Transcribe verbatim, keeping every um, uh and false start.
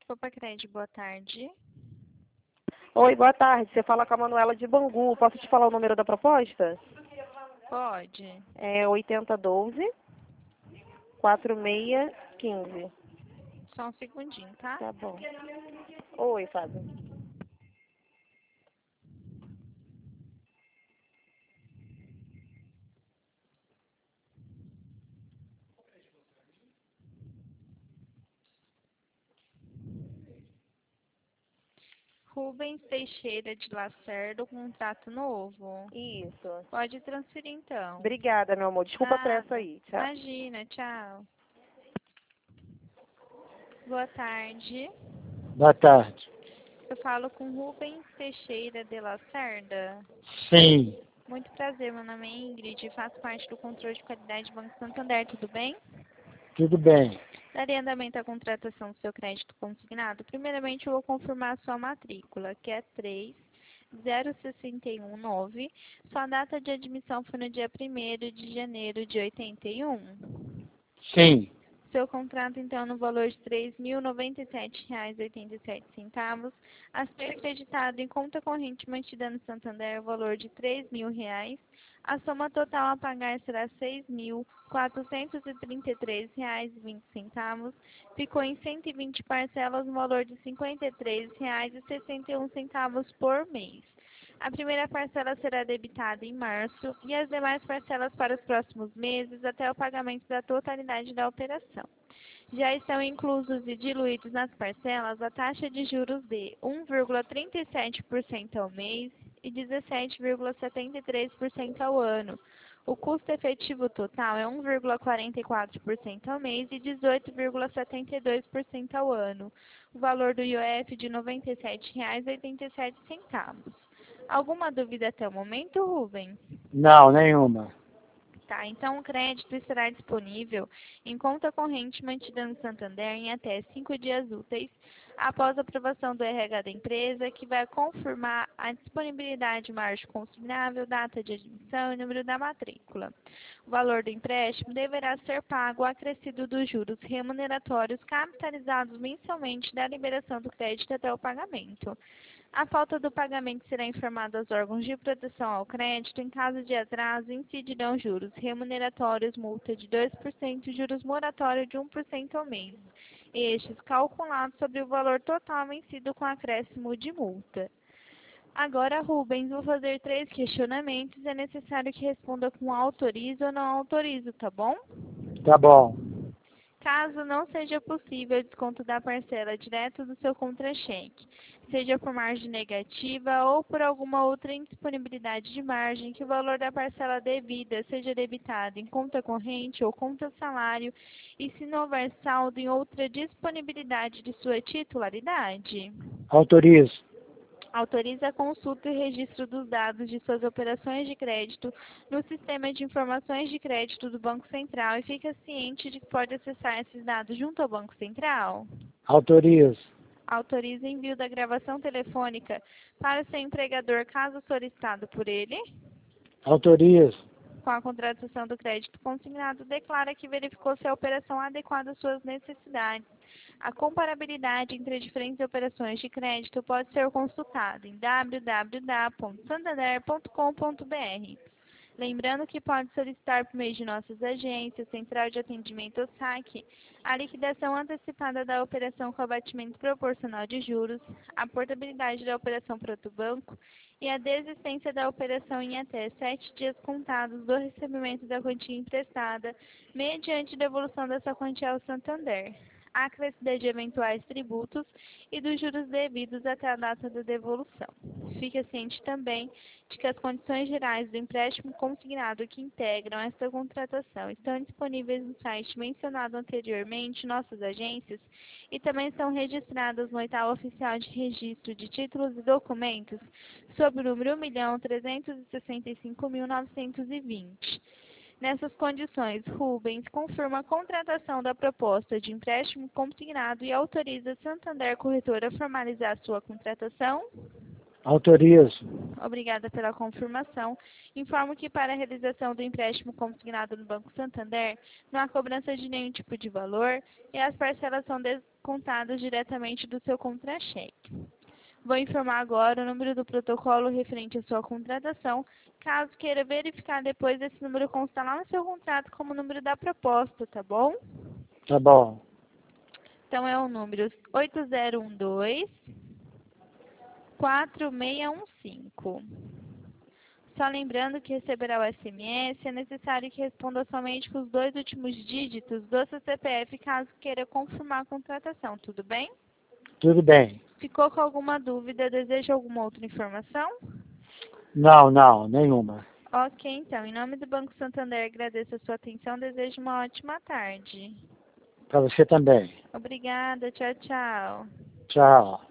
Desculpa, Crédito, boa tarde. Oi, boa tarde. Você fala com a Manuela de Bangu. Posso te falar o número da proposta? Pode. É oitenta doze, quarenta e seis quinze. Só um segundinho, tá? Tá bom. Oi, Fábio. Rubens Teixeira de Lacerda, contrato novo. Isso. Pode transferir, então. Obrigada, meu amor. Desculpa a pressa Nada. aí. Tchau. Imagina, tchau. Boa tarde. Boa tarde. Eu falo com Rubens Teixeira de Lacerda. Sim, Muito prazer, meu nome é Ingrid e faço parte do controle de qualidade do Banco Santander, tudo bem? tudo bem. Daria andamento à contratação do seu crédito consignado? Primeiramente, eu vou confirmar a sua matrícula, que é três zero seis um nove. Sua data de admissão foi no dia primeiro de janeiro de oitenta e um. Sim, Seu contrato, então, no valor de três mil e noventa e sete reais e oitenta e sete centavos, a ser creditado em conta corrente mantida no Santander, o valor de três mil reais. A soma total a pagar será seis mil quatrocentos e trinta e três reais e vinte centavos. Ficou em cento e vinte parcelas no valor de cinquenta e três reais e sessenta e um centavos por mês. A primeira parcela será debitada em março e as demais parcelas para os próximos meses até o pagamento da totalidade da operação. Já estão inclusos e diluídos nas parcelas a taxa de juros de um vírgula trinta e sete por cento ao mês e dezessete vírgula setenta e três por cento ao ano. O custo efetivo total é um vírgula quarenta e quatro por cento ao mês e dezoito vírgula setenta e dois por cento ao ano. O valor do I O F de noventa e sete reais e oitenta e sete centavos. Alguma dúvida até o momento, Rubens? não, nenhuma. Tá, então o crédito estará disponível em conta corrente mantida no Santander em até cinco dias úteis após a aprovação do R H da empresa, que vai confirmar a disponibilidade de margem consignável, data de admissão e número da matrícula. O valor do empréstimo deverá ser pago acrescido dos juros remuneratórios capitalizados mensalmente da liberação do crédito até o pagamento. A falta do pagamento será informada aos órgãos de proteção ao crédito. Em caso de atraso, incidirão juros remuneratórios, multa de dois por cento e juros moratórios de um por cento ao mês. Estes calculados sobre o valor total vencido com acréscimo de multa. Agora, Rubens, vou fazer três questionamentos. É necessário que responda com autorizo ou não autorizo, tá bom? Tá bom. Caso não seja possível o desconto da parcela direto do seu contra-cheque, seja por margem negativa ou por alguma outra indisponibilidade de margem, que o valor da parcela devida seja debitado em conta corrente ou conta salário e se não houver saldo em outra disponibilidade de sua titularidade. Autorizo. Autoriza a consulta e registro dos dados de suas operações de crédito no Sistema de Informações de Crédito do Banco Central e fica ciente de que pode acessar esses dados junto ao Banco Central. Autorizo. Autoriza envio da gravação telefônica para o seu empregador caso solicitado por ele. Autorizo. Com a contratação do crédito consignado, declara que verificou se a operação adequada às suas necessidades. A comparabilidade entre diferentes operações de crédito pode ser consultada em w w w ponto santander ponto com ponto b r. Lembrando que pode solicitar por meio de nossas agências, Central de Atendimento ou saque, a liquidação antecipada da operação com abatimento proporcional de juros, a portabilidade da operação para outro banco e a desistência da operação em até sete dias contados do recebimento da quantia emprestada, mediante devolução dessa quantia ao Santander, a acrescida de eventuais tributos e dos juros devidos até a data da devolução. Fique ciente também de que as condições gerais do empréstimo consignado que integram esta contratação estão disponíveis no site mencionado anteriormente, nossas agências, e também estão registradas no edital oficial de registro de títulos e documentos sob o número um milhão trezentos e sessenta e cinco mil novecentos e vinte. Nessas condições, Rubens confirma a contratação da proposta de empréstimo consignado e autoriza a Santander Corretora a formalizar sua contratação. Autorizo. Obrigada pela confirmação. Informo que para a realização do empréstimo consignado no Banco Santander, não há cobrança de nenhum tipo de valor e as parcelas são descontadas diretamente do seu contra-cheque. Vou informar agora o número do protocolo referente à sua contratação. Caso queira verificar depois, esse número consta lá no seu contrato como número da proposta, tá bom? Tá bom. Então é o número oito zero um dois, quatro seis um cinco. Só lembrando que receberá o S M S, é necessário que responda somente com os dois últimos dígitos do seu C P F, caso queira confirmar a contratação, tudo bem? Tudo bem. Ficou com alguma dúvida? Deseja alguma outra informação? Não, não, nenhuma. Ok, então, em nome do Banco Santander, agradeço a sua atenção, desejo uma ótima tarde. Para você também. Obrigada, tchau, tchau. Tchau.